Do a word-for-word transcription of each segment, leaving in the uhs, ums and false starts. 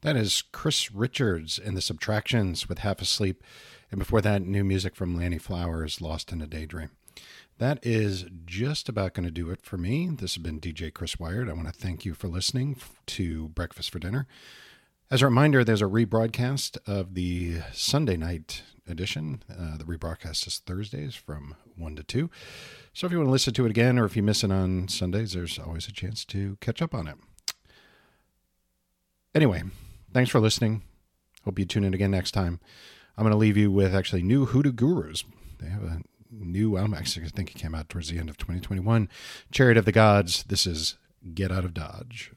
That is Chris Richards and the Subtractions with Half Asleep. And before that, new music from Lanny Flowers, Lost in a Daydream. That is just about going to do it for me. This has been D J Chris Wired. I want to thank you for listening to Breakfast for Dinner. As a reminder, there's a rebroadcast of the Sunday night edition. Uh, the rebroadcast is Thursdays from one to two. So if you want to listen to it again, or if you miss it on Sundays, there's always a chance to catch up on it. Anyway, thanks for listening. Hope you tune in again next time. I'm going to leave you with actually new Hoodoo Gurus. They have a new album. Actually, I think it came out towards the end of twenty twenty-one. Chariot of the Gods. This is Get Out of Dodge.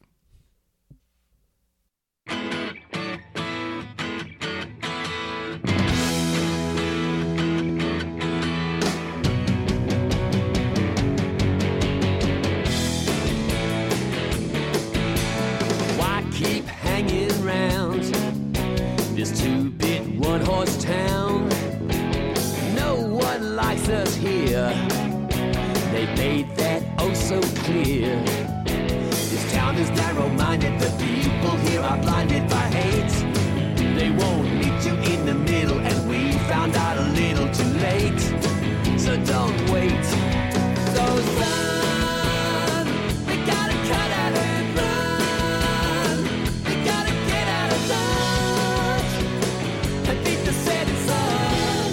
Why keep hanging around this two-bit one-horse town? No one likes us here. They made that oh so clear. This town is narrow-minded. The people here are blinded by hate. They won't meet you in the middle, and we found out a little too late. So don't wait. So son, we gotta cut out and run. We gotta get out of Dodge and beat the setting sun.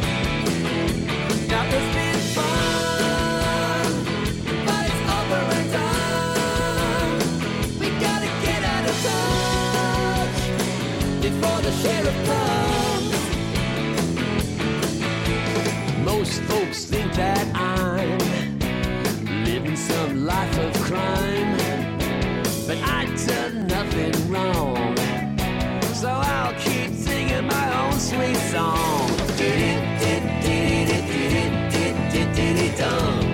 Now it's been fun, but it's over and done. We gotta get out of Dodge before the sheriff comes. Most folks think that I'm living some life of crime, but I done nothing wrong, so I'll keep singing my own sweet song. Dum.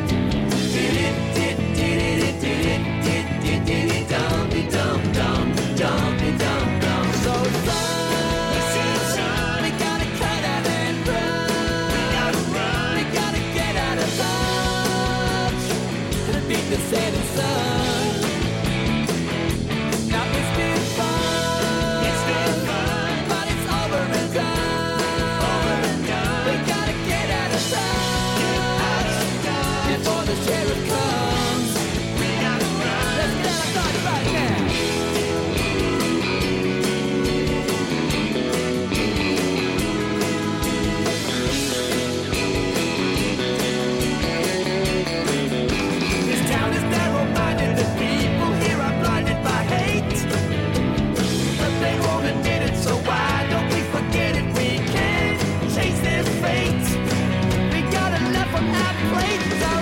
Dum dum dum dum dum. So son, we gotta cut out and run. We gotta run. We gotta get out of Dodge and beat the setting sun. Now it's been fun. It's been fun, but it's over and done. Over and done. We gotta get out of Dodge. Get out of Dodge before the sheriff comes. We gotta run. Let's get out of Dodge right now. This town is narrow-minded. The people here are blinded by hate. But they won't admit it, so why don't we forget it? We can't chase their fate. We gotta let them have plate. Our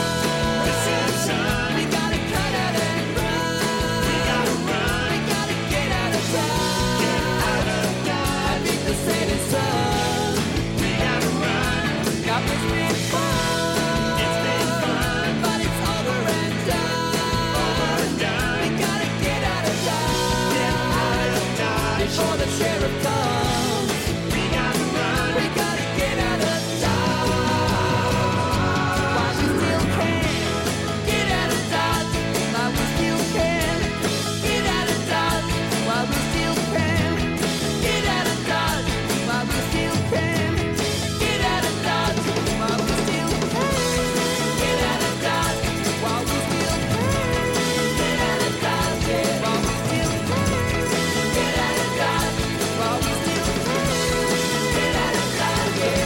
son, we gotta cut out and run. We gotta run. We gotta get out of Dodge. Get out of Dodge and beat the setting sun. We gotta run. Now it's been fun. It's been fun, but it's over and done. Over and done. We gotta get out of Dodge. Get out of Dodge before the sheriff comes. We gotta run. We gotta get out of Dodge while we still can. Get out of Dodge while we still can. Get out of Dodge while we still can. Get out of Dodge while we still can. Get out of Dodge while we still can. Get out of Dodge while we still can. Get out of Dodge while we still can. Get out of Dodge while we still can. Get out of Dodge, yeah.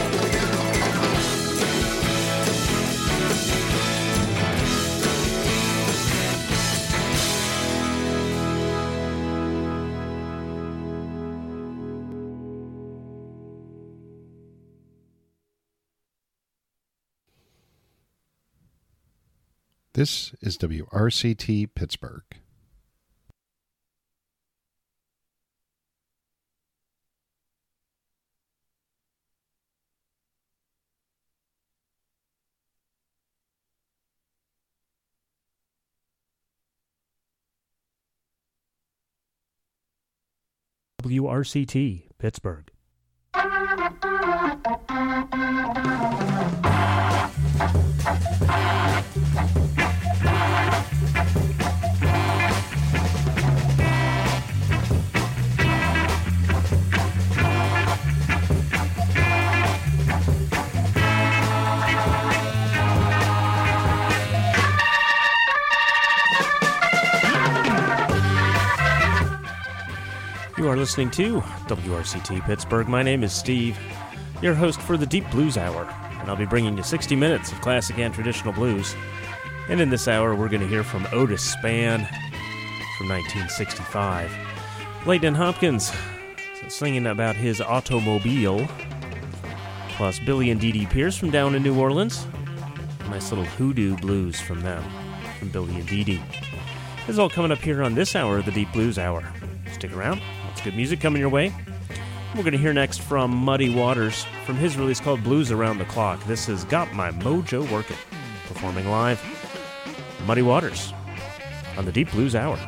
This is W R C T Pittsburgh. W R C T Pittsburgh. You are listening to W R C T Pittsburgh. My name is Steve, your host for the Deep Blues Hour, and I'll be bringing you sixty minutes of classic and traditional blues. And in this hour, we're going to hear from Otis Spann from nineteen sixty-five. Leighton Hopkins singing about his automobile, plus Billy and Dee Dee Pierce from down in New Orleans. Nice little hoodoo blues from them, from Billy and Dee Dee. This is all coming up here on this hour of the Deep Blues Hour. Stick around. Lots of good music coming your way. We're going to hear next from Muddy Waters from his release called Blues Around the Clock. This has Got My Mojo Workin', performing live. Muddy Waters on the Deep Blues Hour.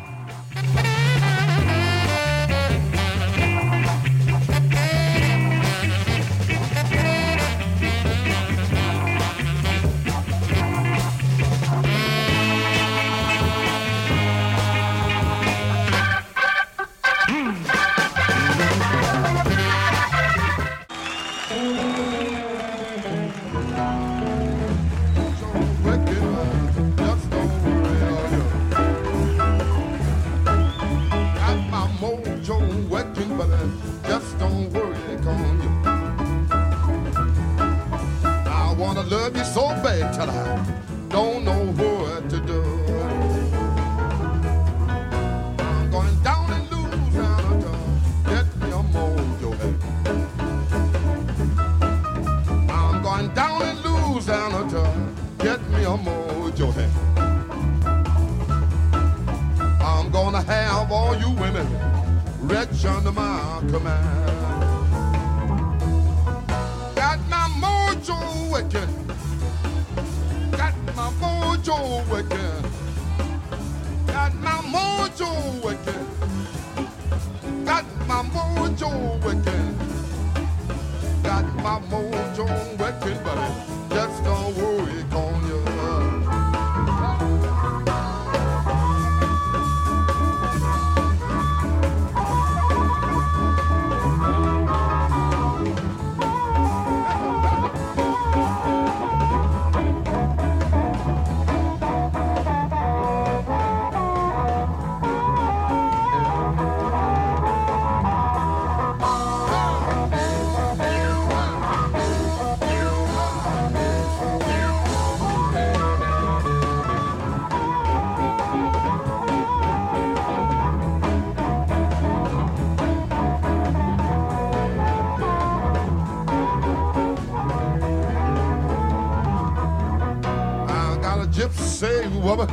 Gypsy woman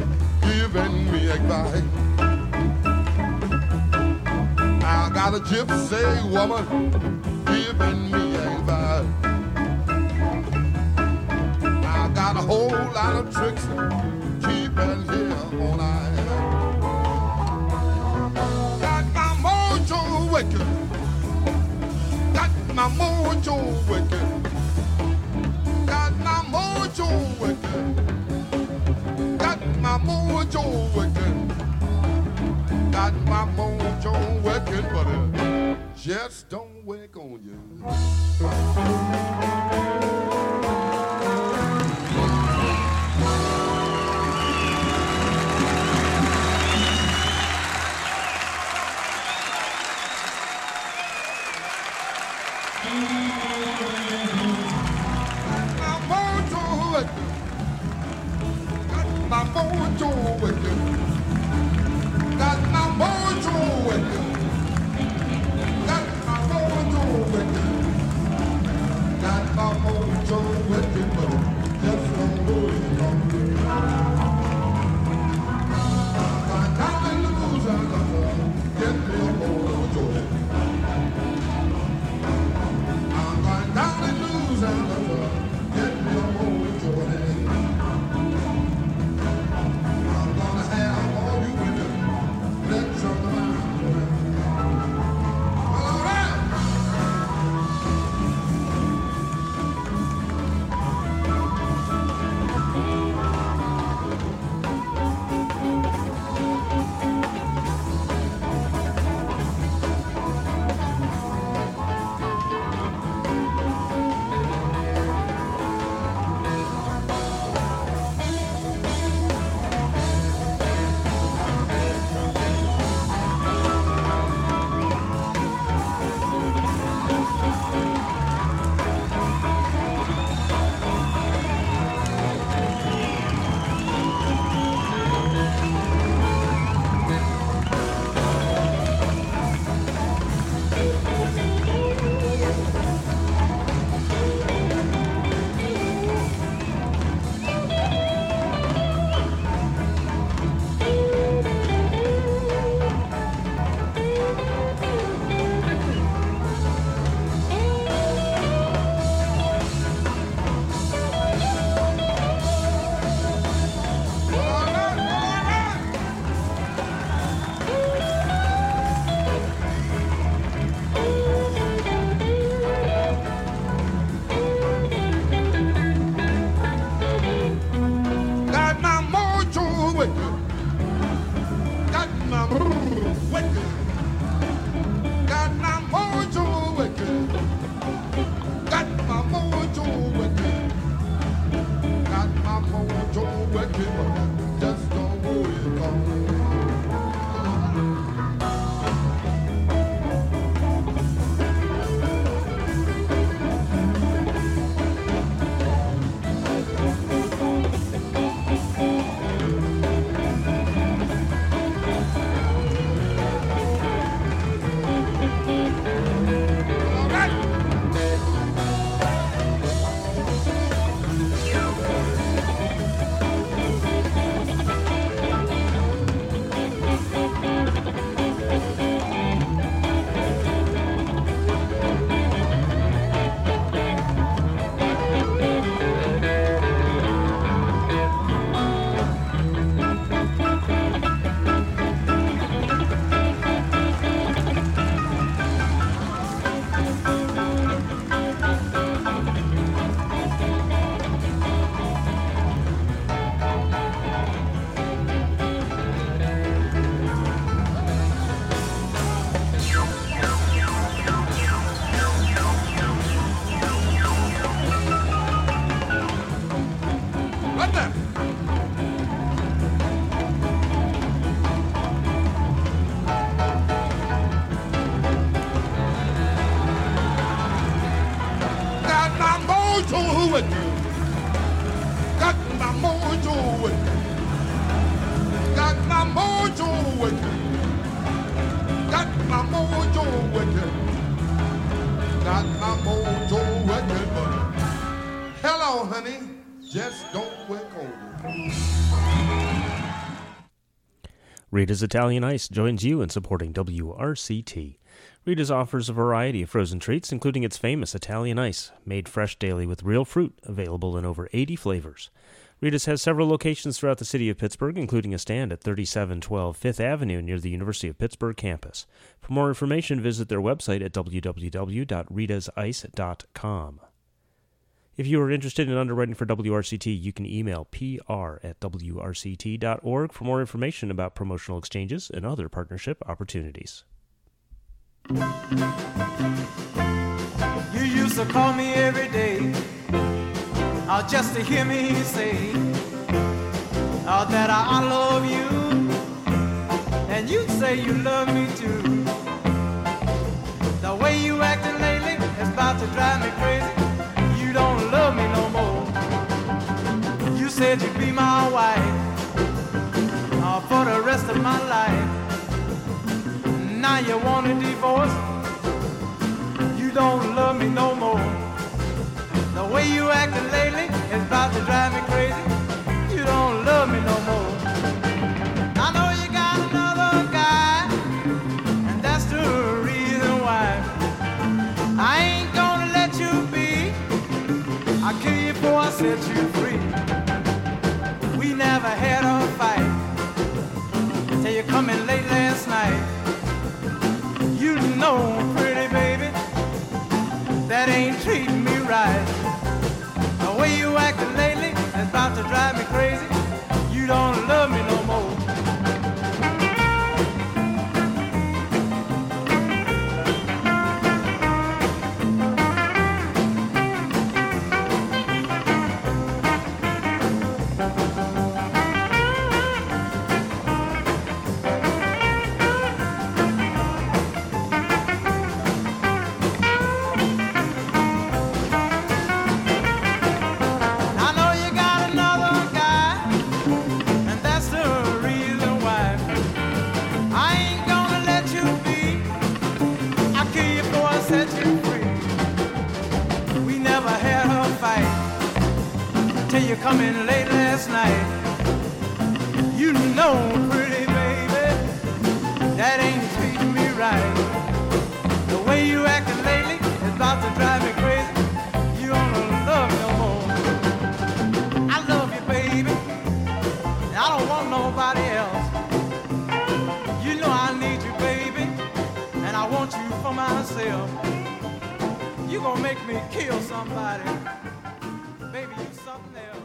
giving me advice. I got a gypsy woman giving me advice. I got a whole lot of tricks keeping here all night. Got my mojo wicked. Got my mojo wicked. Got my mojo wicked. My mojo working, got my mojo working, but it just don't work on you. My mojo wicked, got my mojo wicked, got my mojo wicked, got my my wicked. Got my mojo wicked. Got my mojo wicked. Got my mojo wicked. But just don't worry about it. Rita's Italian Ice joins you in supporting W R C T. Rita's offers a variety of frozen treats, including its famous Italian Ice, made fresh daily with real fruit, available in over eighty flavors. Rita's has several locations throughout the city of Pittsburgh, including a stand at thirty-seven twelve Fifth Avenue near the University of Pittsburgh campus. For more information, visit their website at w w w dot ritas ice dot com. If you are interested in underwriting for W R C T, you can email p r at w r c t dot org for more information about promotional exchanges and other partnership opportunities. You used to call me every day, uh, just to hear me say uh, that I, I love you, and you'd say you love me too. The way you acting lately is about to drive me crazy. You don't love me no more. You said you'd be my wife uh, for the rest of my life. Now you want a divorce. You don't love me no more. The way you acting lately is about to drive me crazy. You don't love me no more. I know you got another guy, and that's the reason why I ain't gonna let you be. I'll kill you before I set you free. We never had a fight till you come in late last night. You know, pretty baby, that ain't treating me right. The way you acting lately is about to drive me crazy. You don't love me no more. You come in late last night. You know, pretty baby, that ain't treating me right. The way you acting lately is about to drive me crazy. You don't love me no more. I love you, baby, and I don't want nobody else. You know I need you, baby, and I want you for myself. You gonna make me kill somebody. Baby, you something else.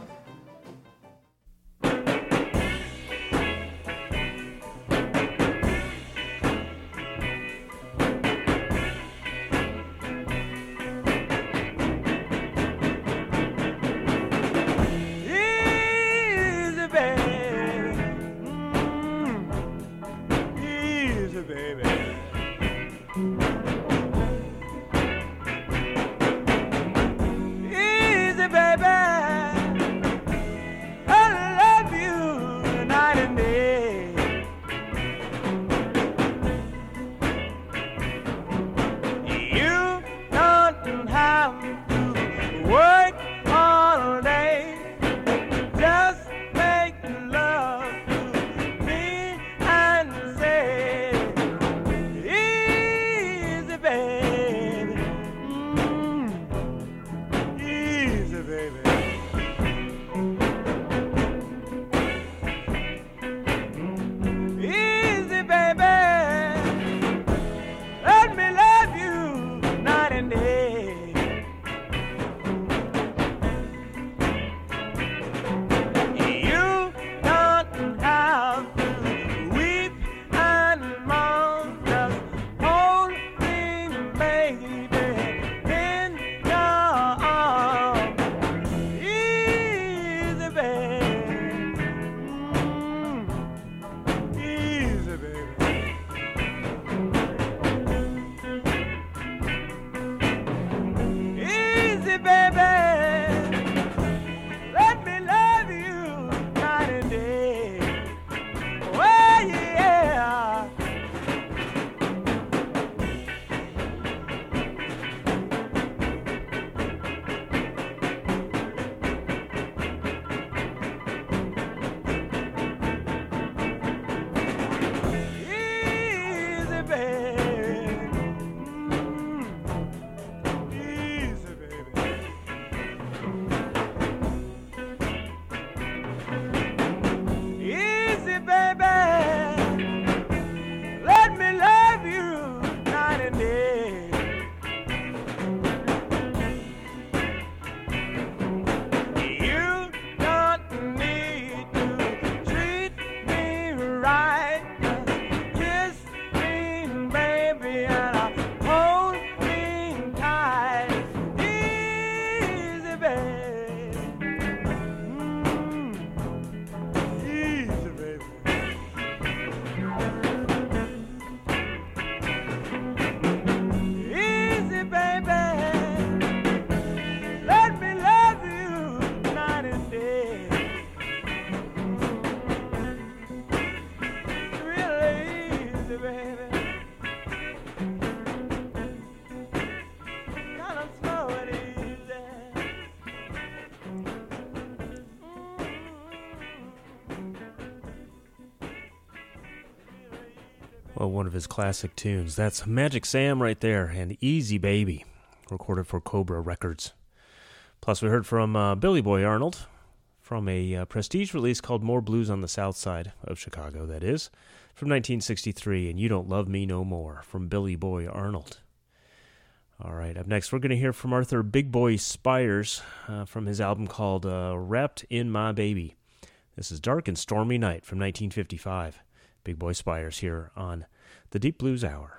Well, one of his classic tunes. That's Magic Sam right there, and Easy Baby, recorded for Cobra Records. Plus, we heard from uh, Billy Boy Arnold from a uh, prestige release called More Blues on the South Side of Chicago, that is, from nineteen sixty-three, and You Don't Love Me No More from Billy Boy Arnold. All right, up next, we're going to hear from Arthur Big Boy Spires uh, from his album called uh, Wrapped in My Baby. This is Dark and Stormy Night from nineteen fifty-five. Big Boy Spires here on the Deep Blues Hour.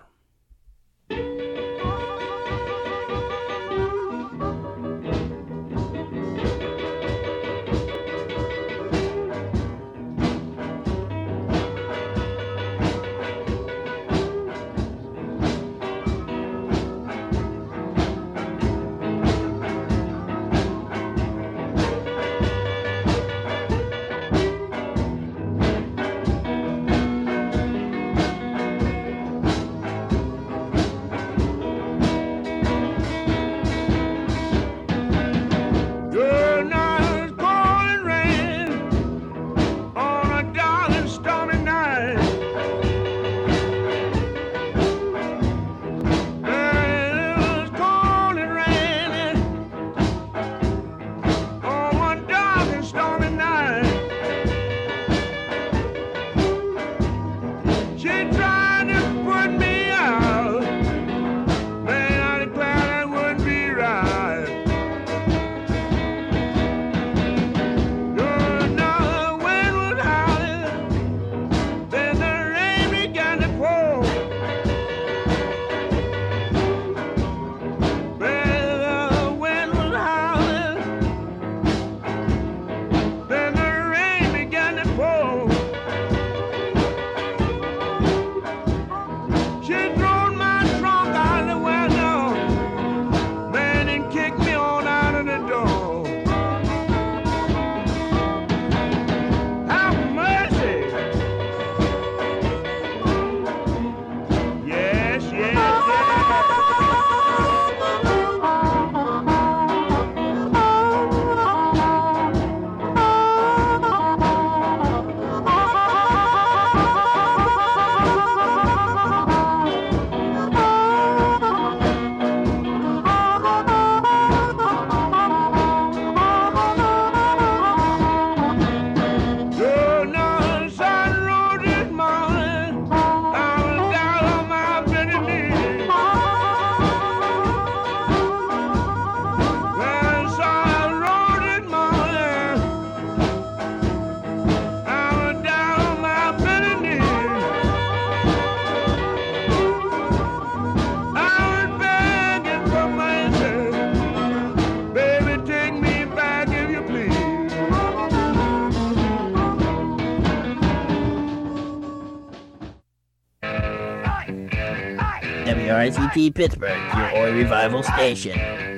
W R C T Pittsburgh, your Oi Revival station.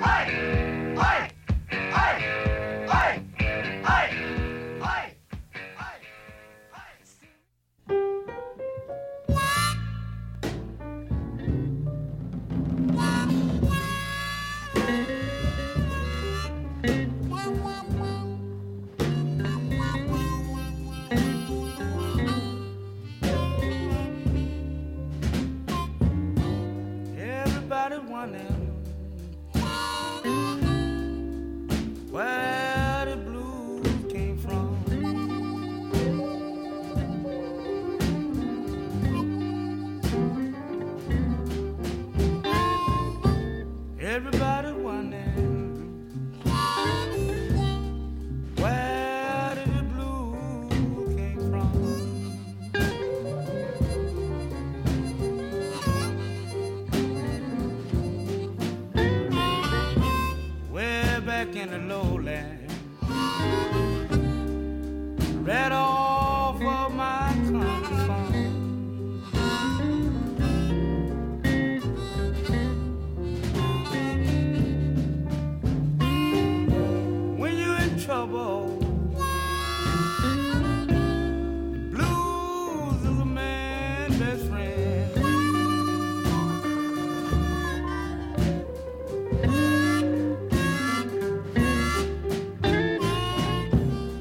Everybody wondering where the blues came from. Everybody wondering where did the blues came from. Way back in the lowland, right off of my country farm. When you're in trouble, the blues is a man's best friend.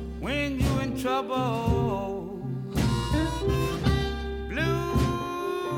When you're in trouble, blues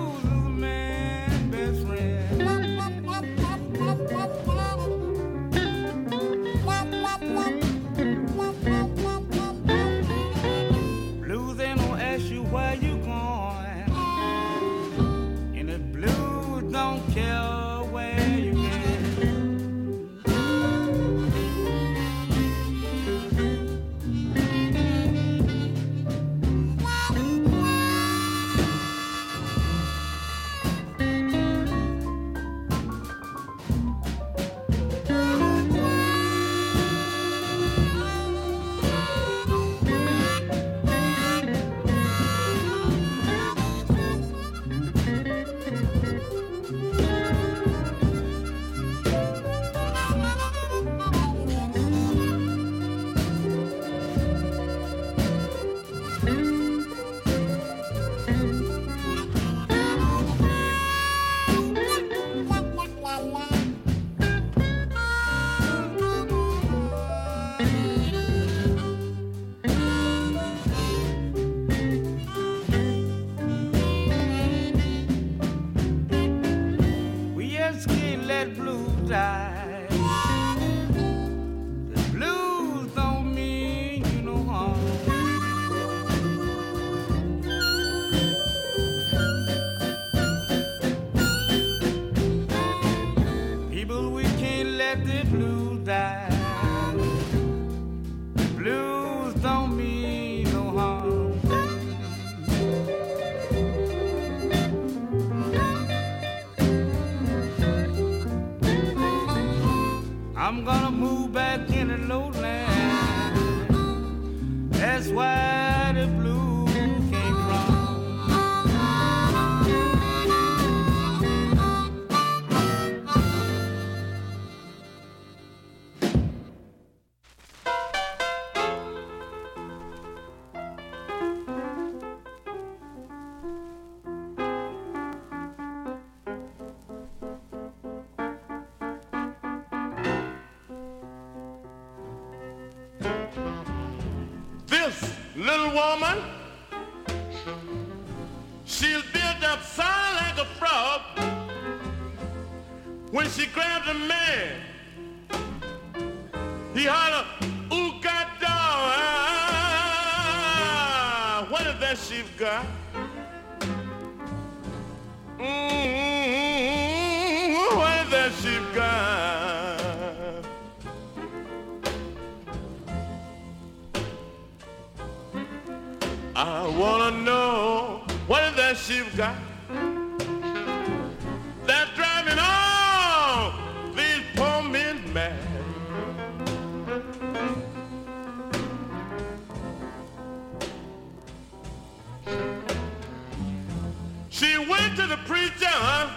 that blues die. The blues don't mean you no harm. People, we can't let the blues die. The blues don't mean no harm. I'm gonna move back in the lowland. That's why the blues came from. Little woman, she'll build up sound like a frog. When she grabs a man, he holler, ooh, God dog, ah, what is that she's got? Mm-hmm, what is that she's got? I wanna know what is that she's got that's driving all these poor men mad. She went to the preacher,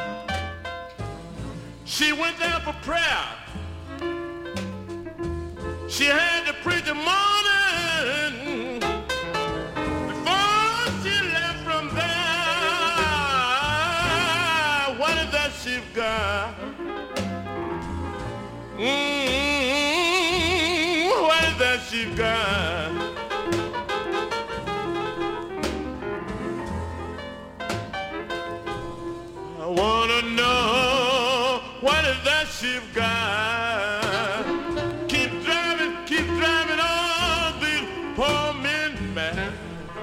she went there for prayer. She had the preacher morning. She've got mm-hmm, what is that she've got? I wanna know what is that she've got? Keep driving, keep driving all these poor men mad.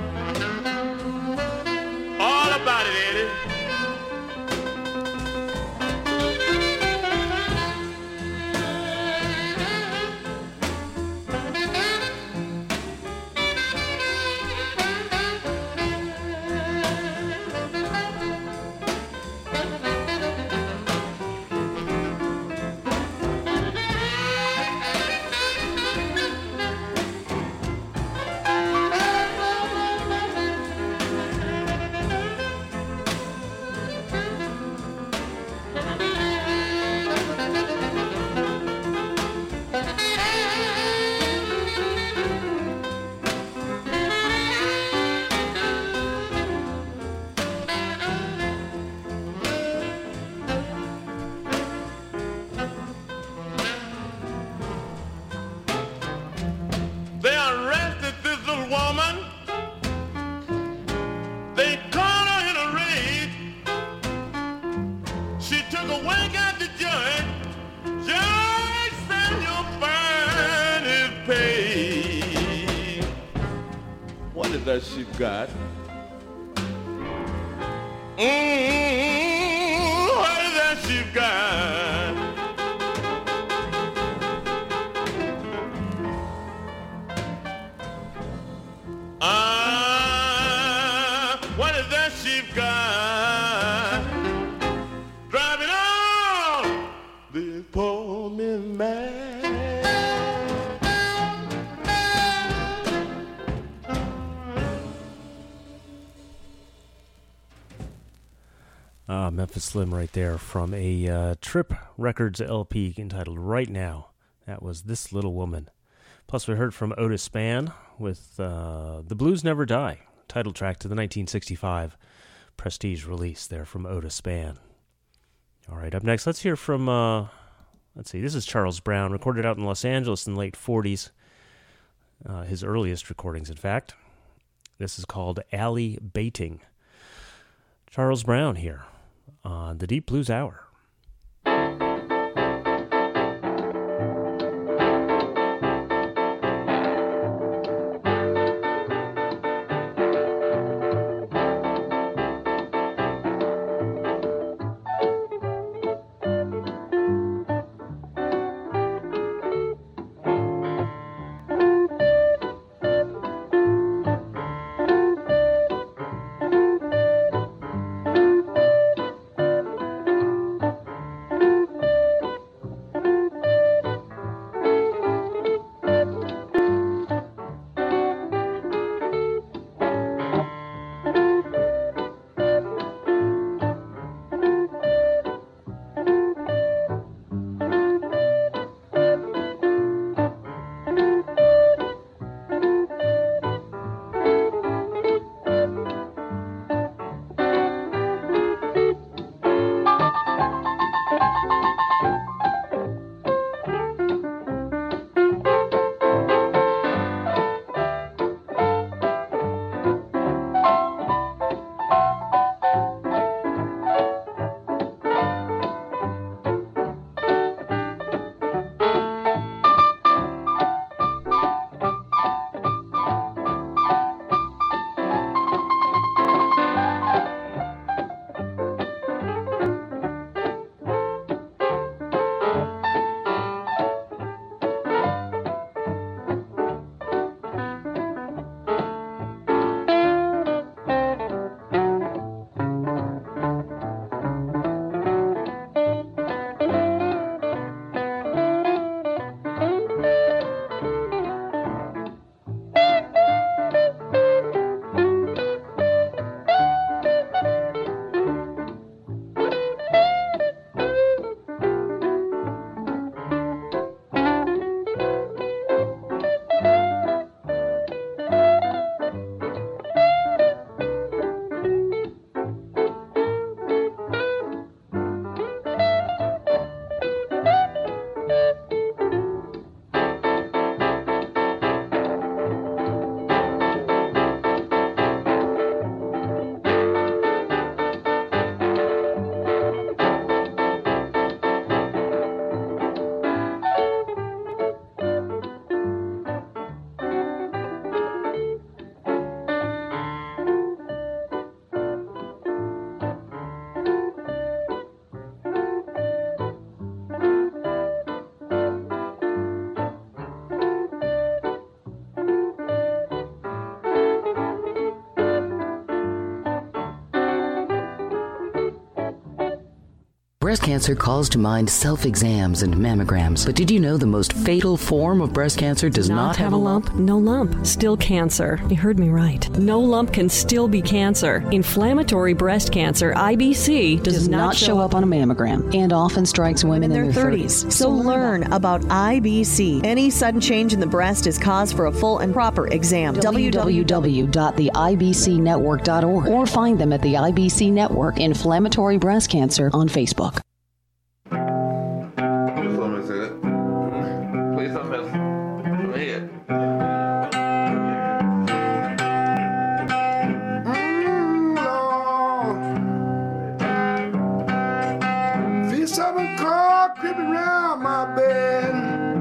All about it, Eddie. That she got. Mm-hmm, what is that she got? Ah, what is that she got? Driving all these poor men mad. Ah, Memphis Slim right there from a uh, Trip Records L P entitled Right Now. That was This Little Woman. Plus we heard from Otis Spann with uh, The Blues Never Die, title track to the nineteen sixty-five Prestige release there from Otis Spann. All right, up next, let's hear from, uh, let's see, this is Charles Brown, recorded out in Los Angeles in the late forties. Uh, his earliest recordings, in fact. This is called Alley Baiting. Charles Brown here on the Deep Blues Hour. Breast cancer calls to mind self-exams and mammograms, but did you know the most fatal form of breast cancer does not, not have a lump? No lump. Still cancer. You heard me right. No lump can still be cancer. Inflammatory breast cancer, I B C, does, does not, not show up on a mammogram and often strikes women in, in their thirties. thirties. So learn about I B C. Any sudden change in the breast is cause for a full and proper exam. w w w dot the i b c network dot org or find them at the I B C Network Inflammatory Breast Cancer on Facebook. Please don't miss. Come here. Mm, Lord. Feel something cold creeping around my bed.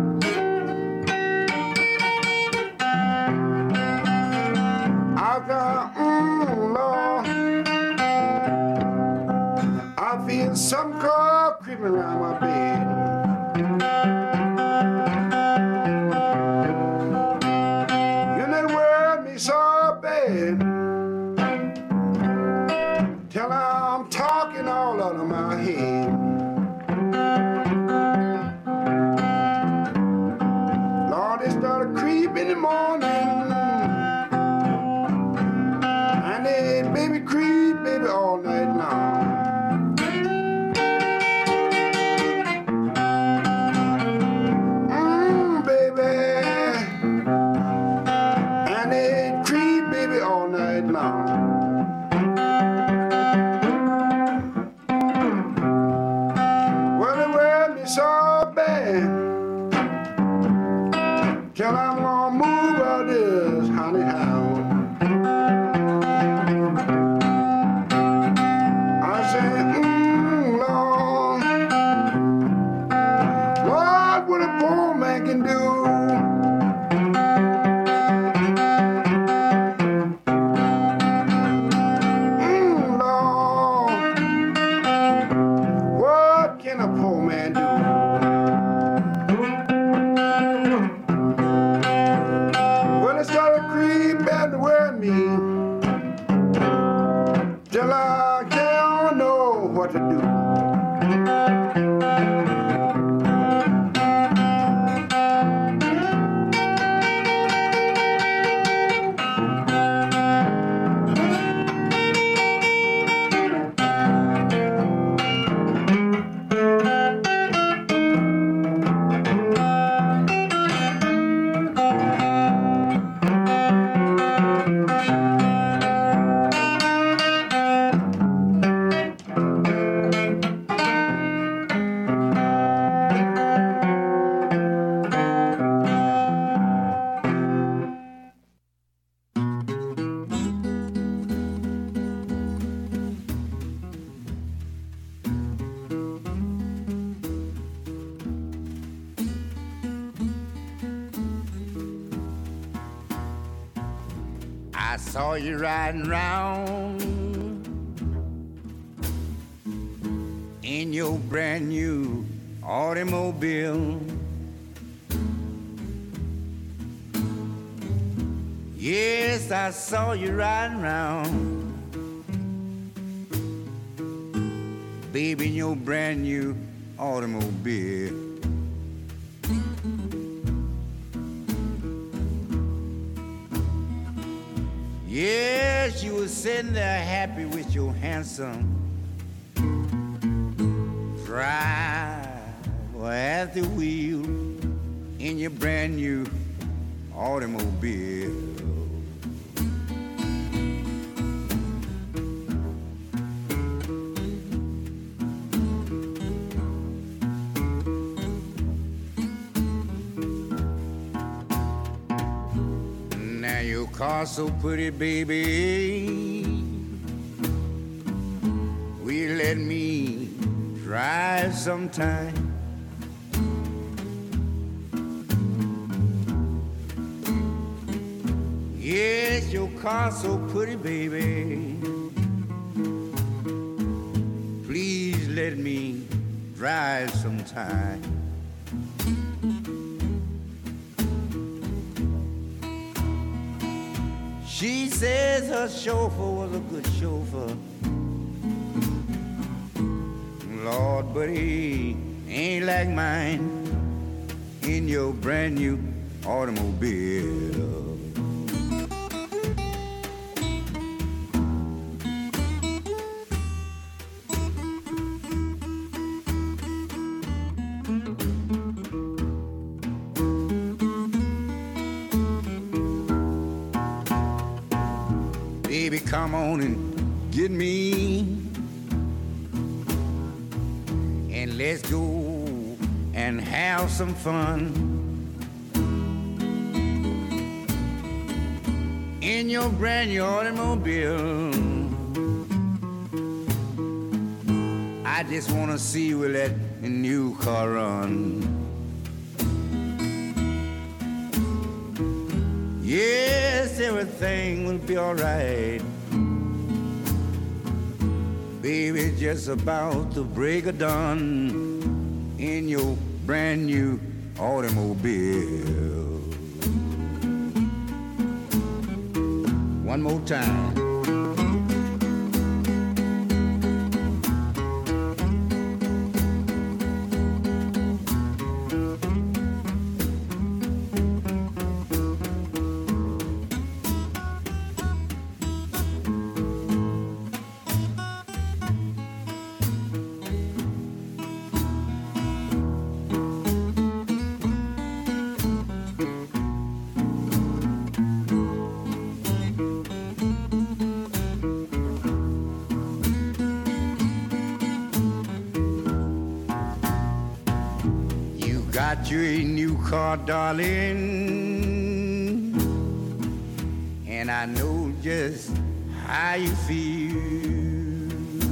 I got, mm, Lord. I feel something cold creeping around my bed. So bad, till I'm talking all out of my head. Lord, it started creeping in the morning, and it baby creep, baby, all night long. Mmm, baby. All night long. Well, it wear me so bad till I'm gonna move out this honey house. I said, mmm, Lord, what would a poor man can do? Till I can't know what to do. I saw you riding round in your brand new automobile. Yes, I saw you riding round, baby, in your brand new automobile. Yes, you were sitting there happy with your handsome driver at the wheel in your brand new automobile. Now your car's so pretty, baby, will you let me drive sometime? Yes, your car's so pretty, baby, please let me drive sometime. She says her chauffeur was a good chauffeur. Lord, but he ain't like mine in your brand new automobile. Baby, come on and get me, and let's go and have some fun in your brand new automobile. I just want to see where that new car run. Yes, everything will be all right. Baby, just about to break of dawn in your brand new automobile. One more time. Got you a new car, darling, and I know just how you feel.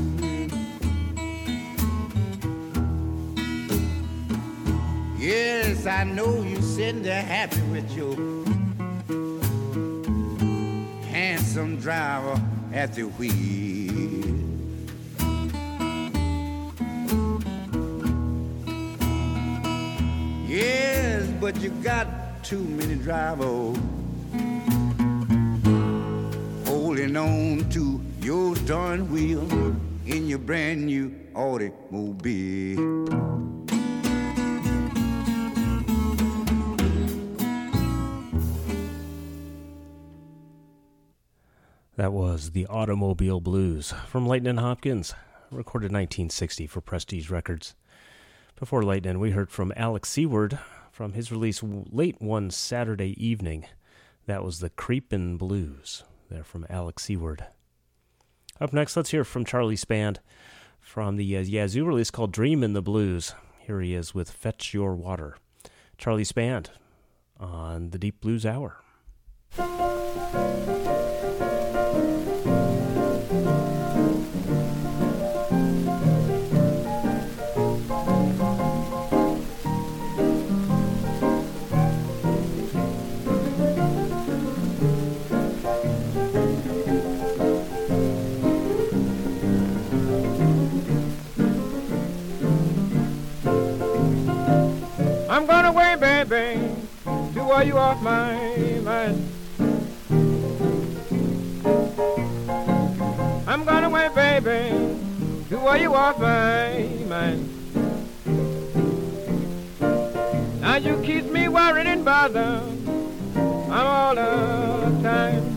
Yes, I know you sitting there happy with your handsome driver at the wheel. Yes, but you got too many drivers holding on to your darn wheel in your brand new automobile. That was the Automobile Blues from Lightnin' Hopkins, recorded nineteen sixty for Prestige Records. Before Lightnin', we heard from Alex Seward from his release late one Saturday evening. That was the Creepin' Blues, there from Alex Seward. Up next, let's hear from Charlie Spand from the uh, Yazoo release called Dreamin' the Blues. Here he is with Fetch Your Water. Charlie Spand on the Deep Blues Hour. I'm going away, baby, to where you off my mind. I'm going away, baby, to where you off my mind. Now you keep me worried and bothered, I'm all the time.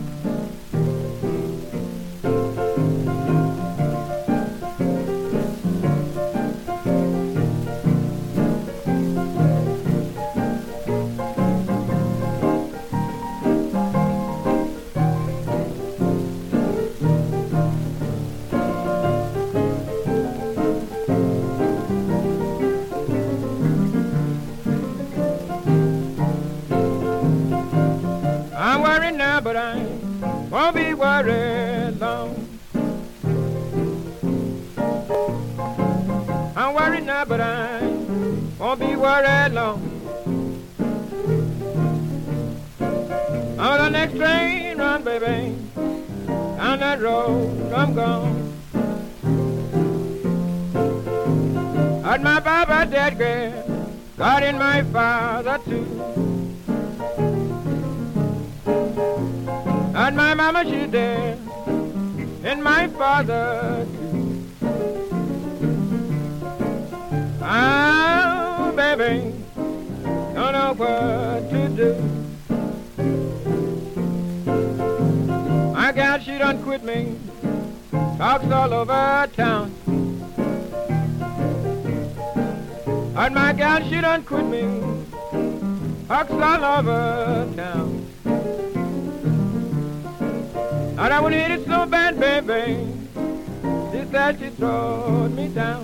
But I won't be worried long. I'm worried now, but I won't be worried long. On the next train run, baby, down that road I'm gone. Heard my Baba dead girl, God and my father too. And my mama, she dead, and my father too. baby. Don't know what to do. My gal, she done quit me. Talks all over town. And my gal, she done quit me. Talks all over town. And I would hit it so bad, baby. She said she throwed me down.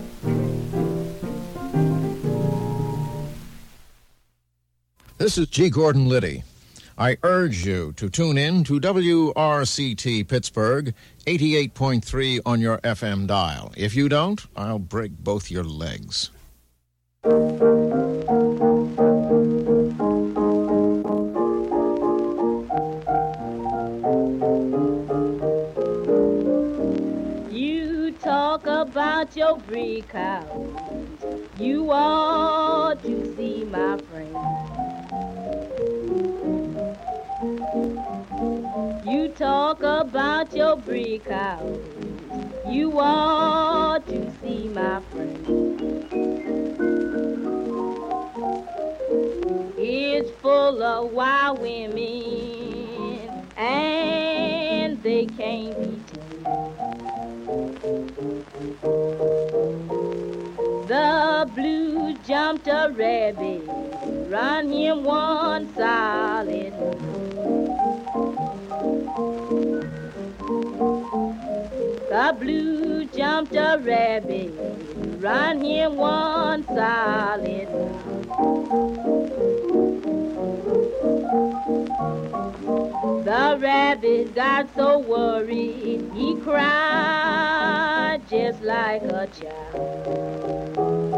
This is G. Gordon Liddy. I urge you to tune in to W R C T Pittsburgh, eighty-eight point three on your F M dial. If you don't, I'll break both your legs. You talk about your brick house. You ought to see my friend. You talk about your brick house. You ought to see my friend. It's full of wild women, and they can't be tamed. The blues jumped a rabbit, run him one solid hole. The blue jumped a rabbit, run him one solid hole. The rabbit got so worried, he cried just like a child.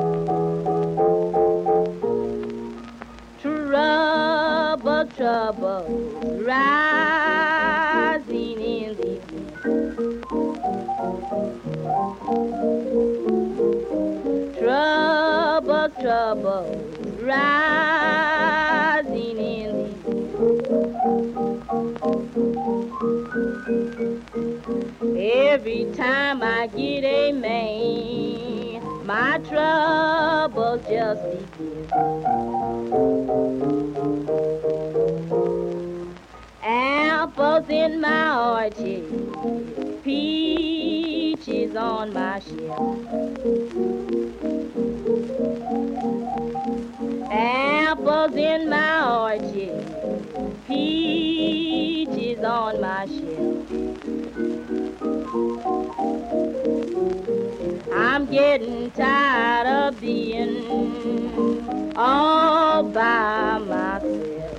Trouble, trouble, rising in the Trouble, trouble, rising in the Every time I get a man, my troubles just begin. Apples in my orchard, peaches on my shelf. Apples in my orchard, peaches on my shelf. I'm getting tired of being all by myself.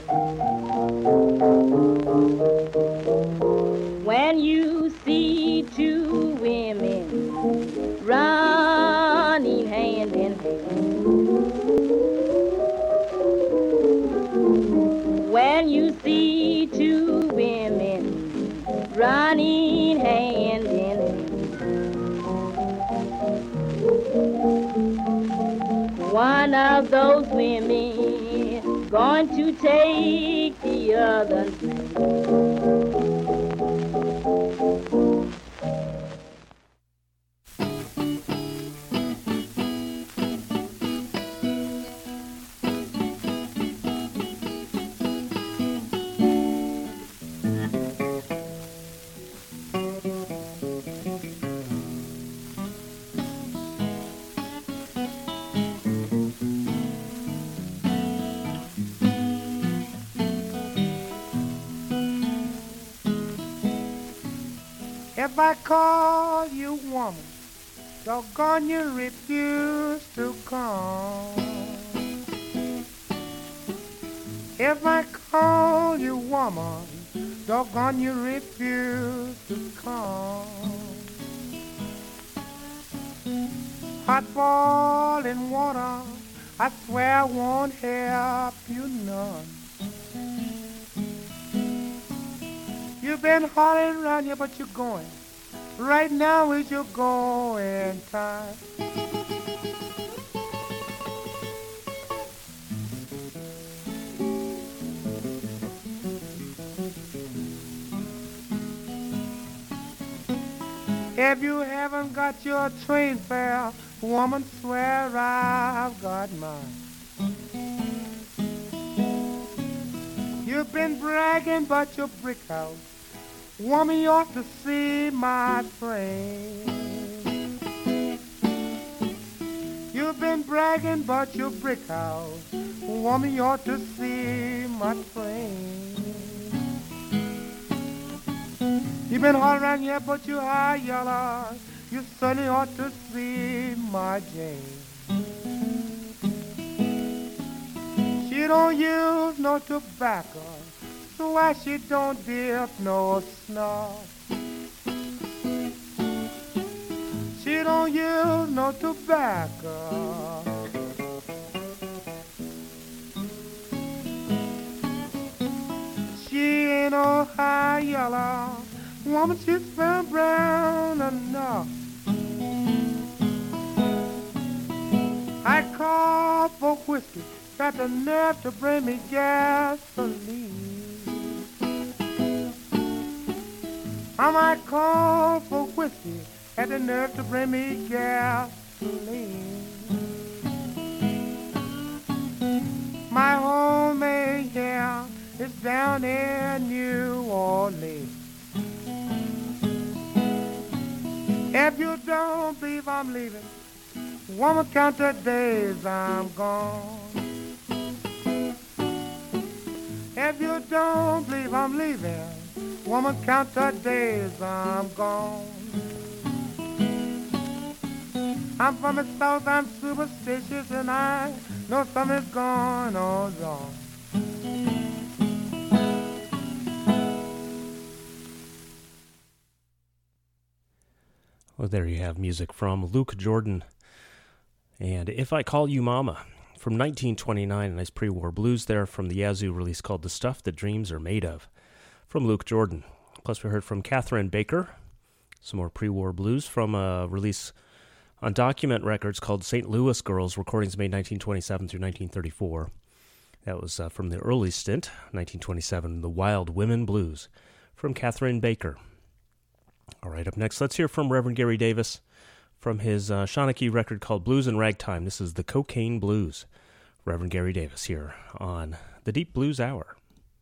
When you see two women running hand in hand, when you see two women running hand in hand, one of those women going to take the other's place. If I call you woman, doggone you refuse to come. If I call you woman, doggone you refuse to come. Hot boiling water, I swear won't help you none. You've been hollering around here, but you're going. Right now is your going time. If you haven't got your train fare, woman, swear I've got mine. You've been bragging about your brick house. Woman, you ought to see my friend. You've been bragging about your brick house. Woman, you ought to see my friend. You've been hard around here, but you high yellow. You certainly ought to see my Jane. She don't use no tobacco, so why she don't dip no snuff? She don't use no tobacco. She ain't no high yellow woman, she's been brown enough. I called for whiskey, got the nerve to bring me gasoline. I might call for whiskey, had the nerve to bring me gasoline. My homemade hair is down in New Orleans. If you don't believe I'm leaving, woman, count the days I'm gone. If you don't believe I'm leaving, woman, count the days I'm gone. I'm from the south, I'm superstitious, and I know something's going on wrong. Well, there you have music from Luke Jordan and If I Call You Mama from nineteen twenty-nine, a nice pre-war blues there from the Yazoo release called The Stuff That Dreams Are Made Of from Luke Jordan. Plus we heard from Catherine Baker, some more pre-war blues from a release on Document Records called Saint Louis Girls, recordings made nineteen twenty-seven through nineteen thirty-four. That was uh, from the early stint, nineteen twenty-seven, The Wild Women Blues from Catherine Baker. All right, up next, let's hear from Reverend Gary Davis from his uh, Shawnee record called Blues and Ragtime. This is the Cocaine Blues. Reverend Gary Davis here on the Deep Blues Hour.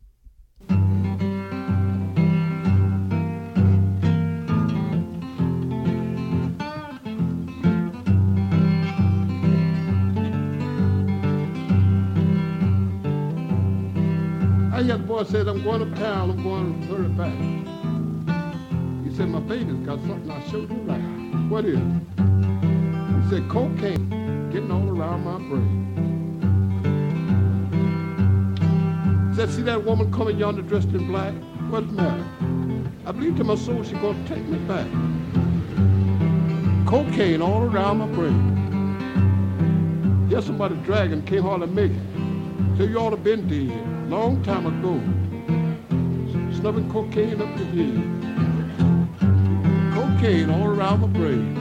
I hear the boy said, I'm going uptown, I'm going to hurry back. He said, my baby's got something I showed you right. What is it? He said, cocaine getting all around my brain. He said, see that woman coming yonder dressed in black? What's the matter? I believe to my soul she's going to take me back. Cocaine all around my brain. Yes, somebody dragging, can't hardly make it. So you ought to been dead, long time ago. Snuffing cocaine up your head. Cocaine all around my brain.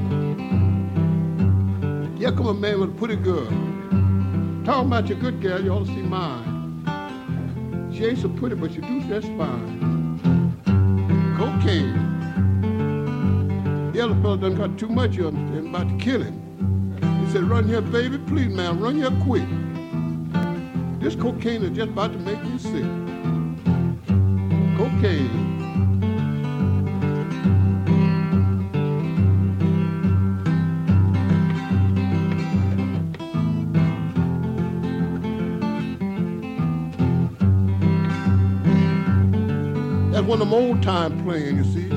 Here come a man with a pretty girl. Talking about your good girl, you ought to see mine. She ain't so pretty, but she do that spine. Cocaine. The other fella done got too much, you understand, about to kill him. He said, run here, baby, please, ma'am, run here quick. This cocaine is just about to make me sick. Cocaine. That's one of them old time playing, you see.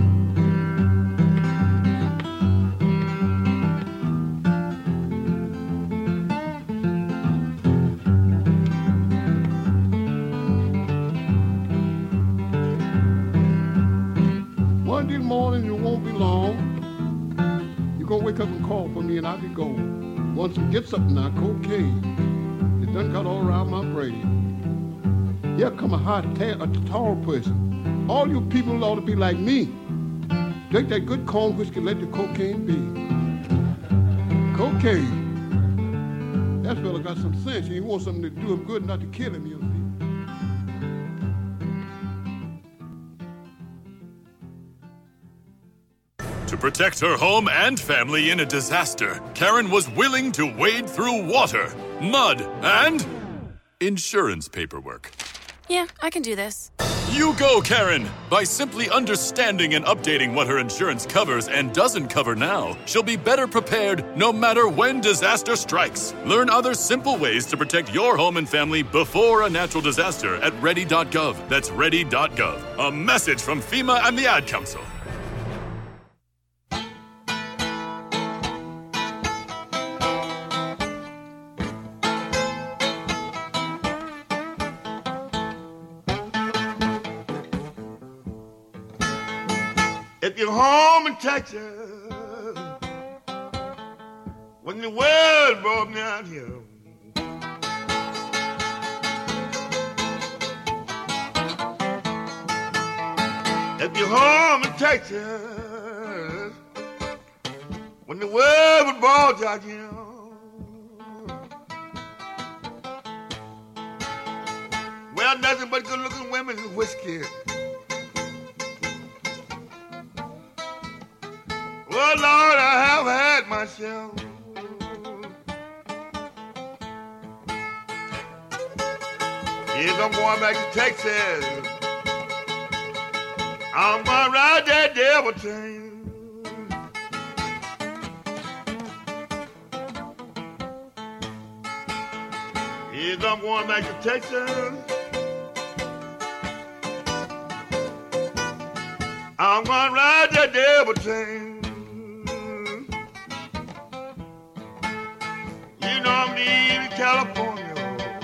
Wake up and call for me and I'll be gone. Once we get something now, cocaine, it done got all around my brain. Here come a hot, ta- a tall person. All you people ought to be like me. Drink that good corn whiskey, let the cocaine be. Cocaine. That fella got some sense. He wants something to do him good, not to kill him, you see. To protect her home and family in a disaster, Karen was willing to wade through water, mud, and insurance paperwork. Yeah, I can do this. You go, Karen! By simply understanding and updating what her insurance covers and doesn't cover now, she'll be better prepared no matter when disaster strikes. Learn other simple ways to protect your home and family before a natural disaster at ready dot gov. That's ready dot gov. A message from FEMA and the Ad Council. If you're home in Texas, when the world brought me out here, if you're home in Texas, when the world was brought out here, well, nothing but good-looking women and whiskey. Well, Lord, I have had myself. Yes, I'm going back to Texas. I'm gonna ride that devil train. Yes, I'm going back to Texas. I'm gonna ride that devil train. California,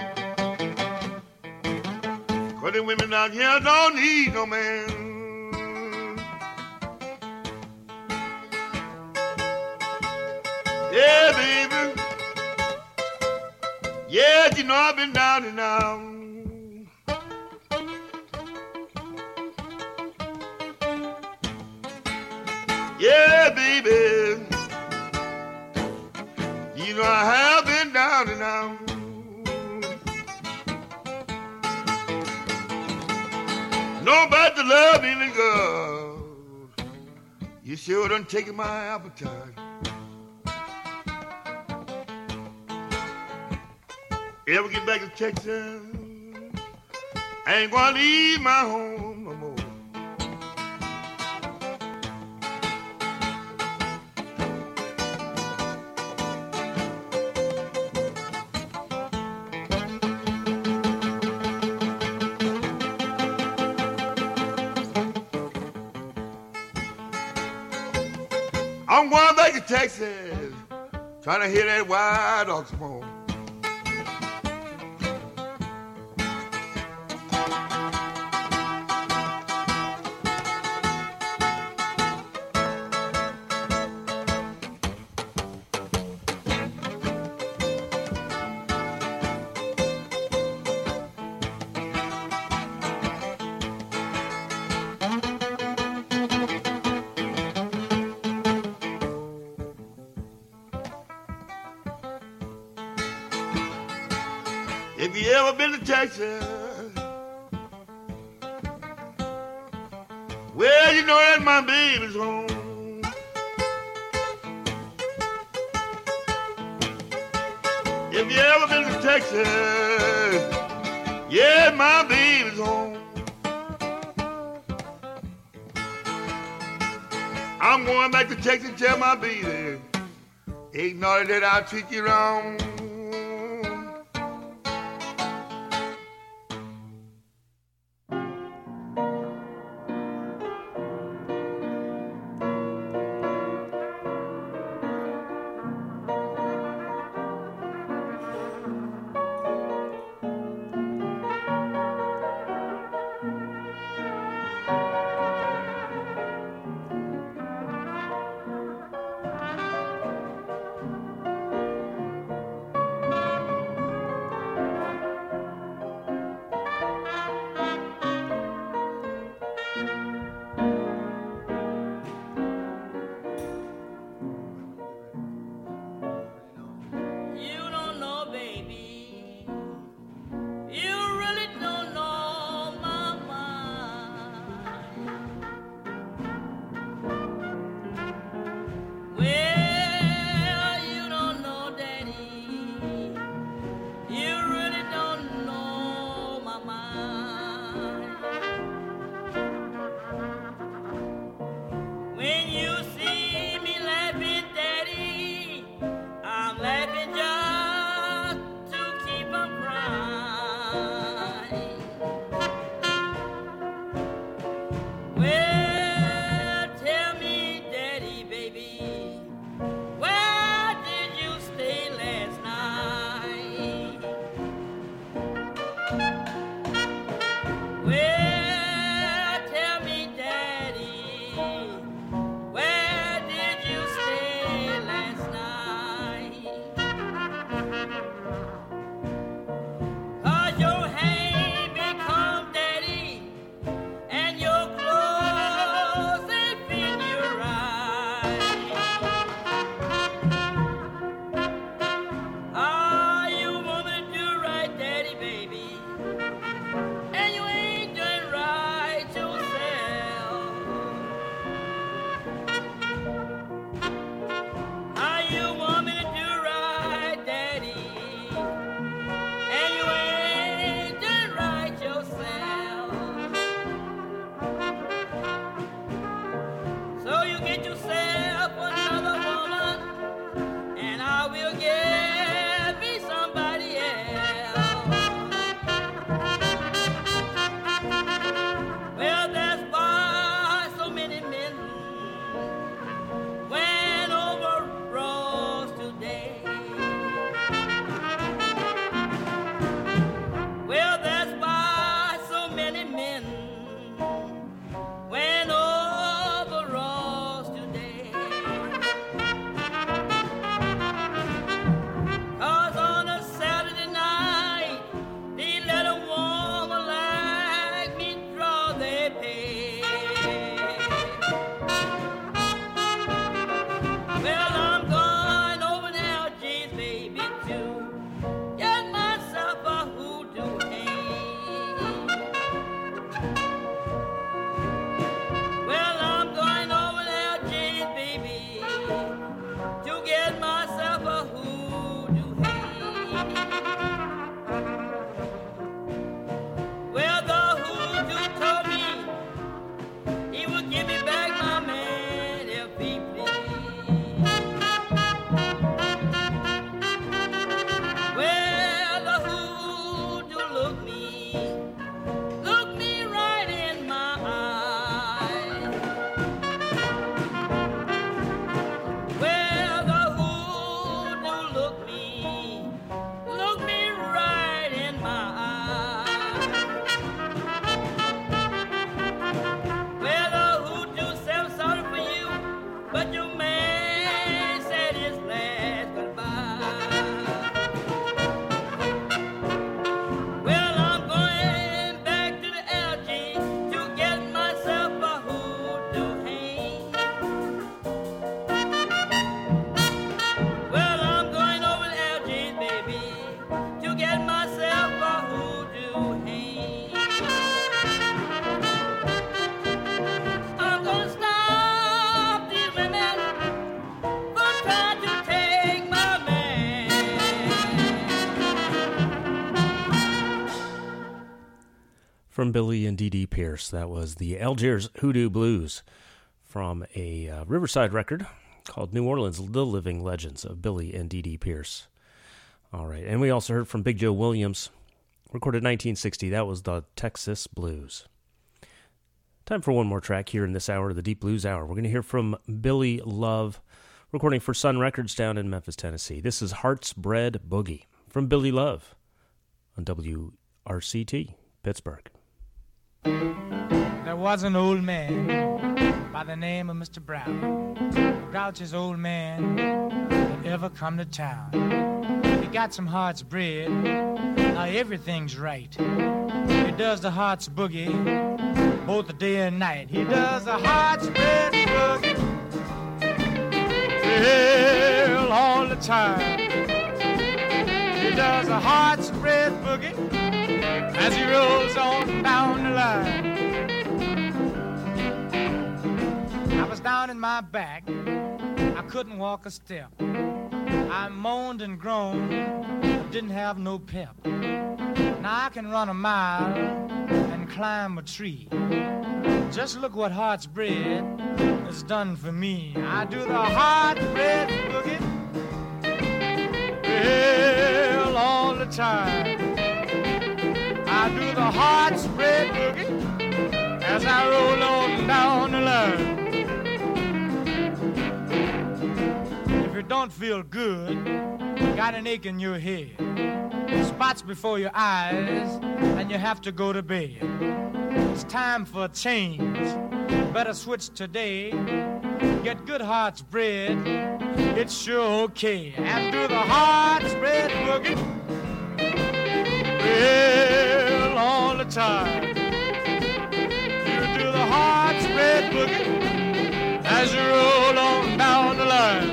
'cause the women out here don't need no man. Yeah, baby. Yeah, you know I've been down and out. Yeah, baby. You know I have been down and out. Nobody love me, nigga. You sure done taken my appetite. Ever get back to Texas, I ain't gonna leave my home no more. I'm going back to Texas, trying to hear that wild dog smoke. If you ever been to Texas, well, you know that my baby's home. If you ever been to Texas, yeah, my baby's home. I'm going back to Texas, tell my baby, ignore that I'll treat you wrong. From Billy and Dee Dee Pierce, that was the Algiers Hoodoo Blues from a uh, Riverside record called New Orleans, The Living Legends of Billy and Dee Dee Pierce. All right, and we also heard from Big Joe Williams, recorded nineteen sixty. That was the Texas Blues. Time for one more track here in this hour of the Deep Blues Hour. We're going to hear from Billy Love, recording for Sun Records down in Memphis, Tennessee. This is Heart's Bread Boogie from Billy Love on W R C T, Pittsburgh. There was an old man by the name of Mister Brown, the grouchiest old man that ever come to town. He got some heart's bread, now everything's right. He does the heart's boogie both the day and night. He does the heart's bread boogie well all the time. He does the heart's bread boogie as he rolls on down the line. I was down in my back, I couldn't walk a step. I moaned and groaned, but didn't have no pep. Now I can run a mile and climb a tree. Just look what Heart's Bread has done for me. I do the Heart's Bread boogie well all the time. I do the Heart's Bread boogie as I roll on down the line. If you don't feel good, got an ache in your head, spots before your eyes, and you have to go to bed. It's time for a change. Better switch today. Get good Heart's Bread. It's sure okay. And do the Heart's Bread boogie well all the time. You do the Heart's Bread boogie as you roll on down the line.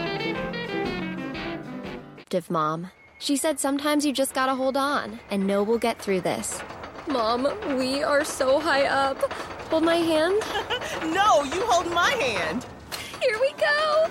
Mom. She said sometimes you just gotta hold on and know we'll get through this. Mom, we are so high up. Hold my hand. No, you hold my hand. Here we go.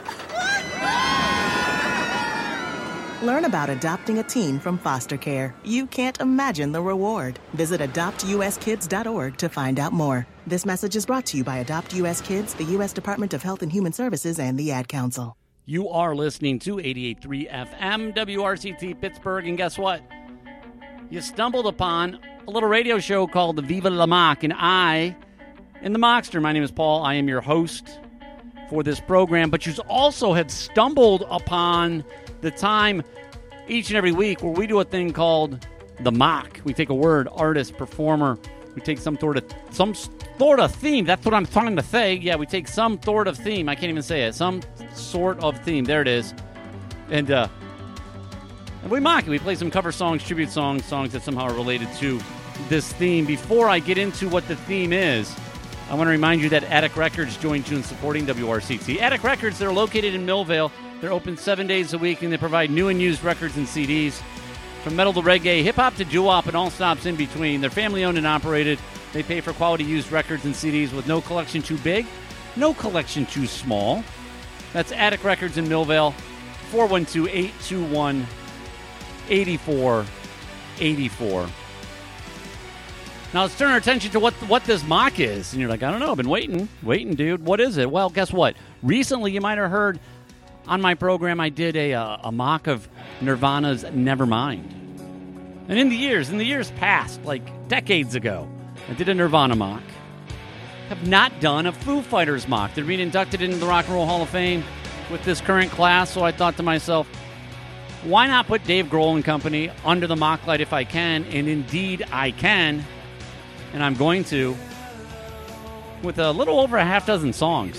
Learn about adopting a teen from foster care. You can't imagine the reward. Visit adopt u s kids dot org to find out more. This message is brought to you by Adopt U S Kids, the U S Department of Health and Human Services, and the Ad Council. You are listening to eighty-eight point three F M, W R C T Pittsburgh, and guess what? You stumbled upon a little radio show called the Viva la Mock, and I am the Mockster. My name is Paul. I am your host for this program, but you also have stumbled upon the time each and every week where we do a thing called the Mock. We take a word, artist, performer, we take some sort of some sort of theme. That's what I'm trying to say. Yeah, we take some sort of theme. I can't even say it. Some sort of theme. There it is. And uh, and we mock it. We play some cover songs, tribute songs, songs that somehow are related to this theme. Before I get into what the theme is, I want to remind you that Attic Records joined June supporting W R C T. Attic Records, they're located in Millvale. They're open seven days a week, and they provide new and used records and C Ds. From metal to reggae, hip-hop to doo-wop, and all stops in between. They're family-owned and operated. They pay for quality used records and C Ds with no collection too big, no collection too small. That's Attic Records in Millvale, four one two, eight two one, eight four eight four. Now let's turn our attention to what what this mock is. And you're like, I don't know, I've been waiting, waiting, dude. What is it? Well, guess what? Recently, you might have heard on my program, I did a, a, a mock of Nirvana's Nevermind. And in the years, in the years past, like decades ago, I did a Nirvana mock. Have not done a Foo Fighters mock. They're being inducted into the Rock and Roll Hall of Fame with this current class, so I thought to myself, why not put Dave Grohl and company under the mock light if I can? And indeed, I can. And I'm going to, with a little over a half dozen songs.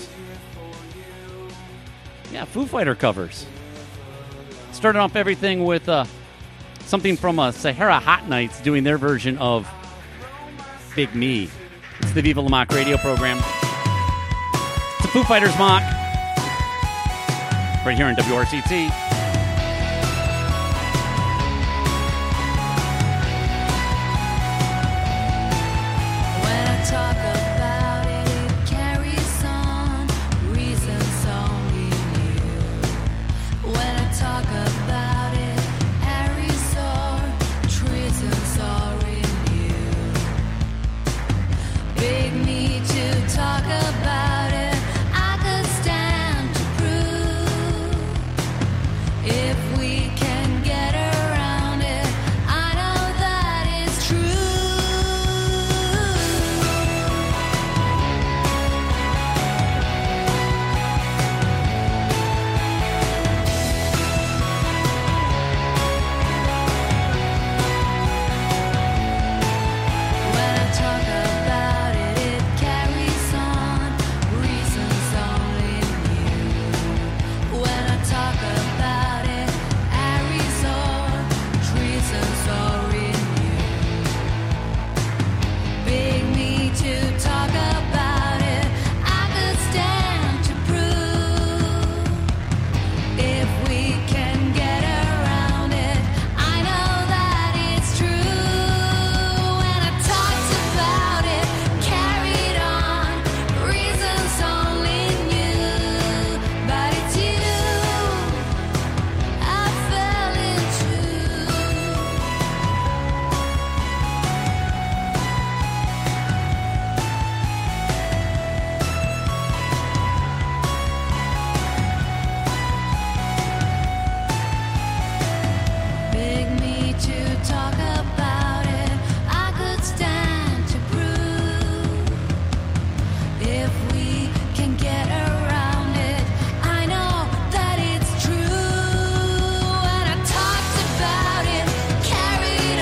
Yeah, Foo Fighter covers. Started off everything with uh, something from uh, Sahara Hot Nights doing their version of Big Me. It's the Viva La Mock radio program. It's a Foo Fighters mock right here on W R C T.